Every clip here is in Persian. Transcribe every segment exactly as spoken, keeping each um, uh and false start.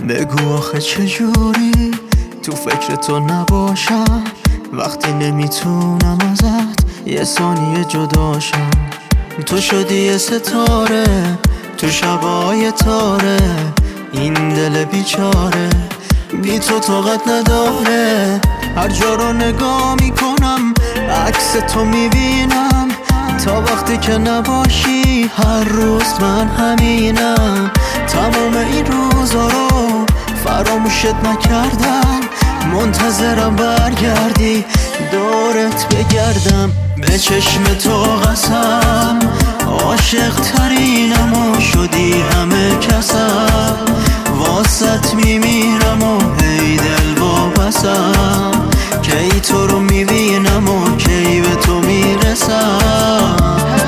بگو آخه چجوری تو فکر تو نباشم وقتی نمیتونم ازت یه ثانیه جداشم. تو شدی یه ستاره تو شبای تاره، این دل بیچاره بی تو طاقت نداره. هر جا رو نگاه میکنم عکس تو میبینم، تا وقتی که نباشی هر روز من همینم. تمام این روزا رو فراموشت نکردم، منتظرم برگردی دورت بگردم. به چشم تو قسم عاشق ترینم و شدی همه کسم، واسط میمیرم و هی دل وابسم. کی تو رو میبینم و کی به تو میرسم.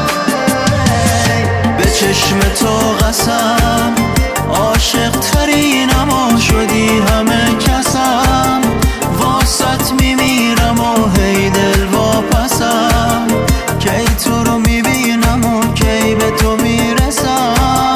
به چشم تو قسم عاشق ترینم و شدی همه کسم، واسط میمیرم و هی دل واپسم. کی تو رو میبینم و کی به تو میرسم.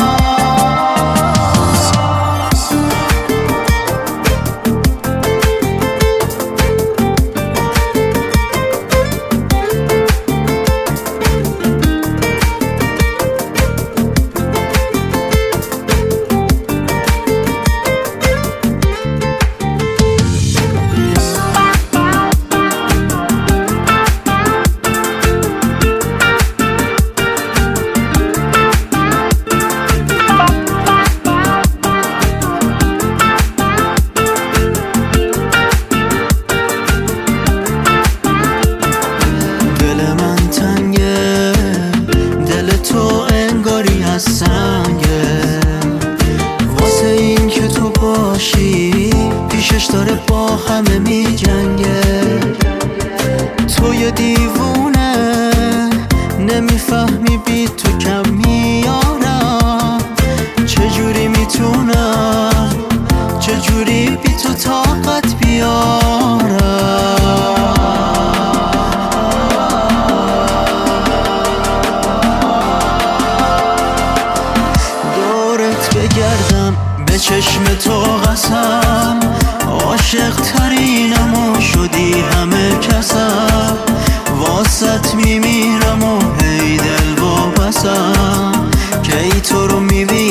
واسه این که تو باشی پیشش داره با همه می جنگه. تو یه دیوونه نمیفهمی بی تو کم میارم. چجوری میتونم چجوری بی تو طاقت بیارم. بگردم به چشم تو قسم عاشق ترینم و شدی همه کسم، واسط میمیرم و هی دل وابسم. کی تو رو میبینم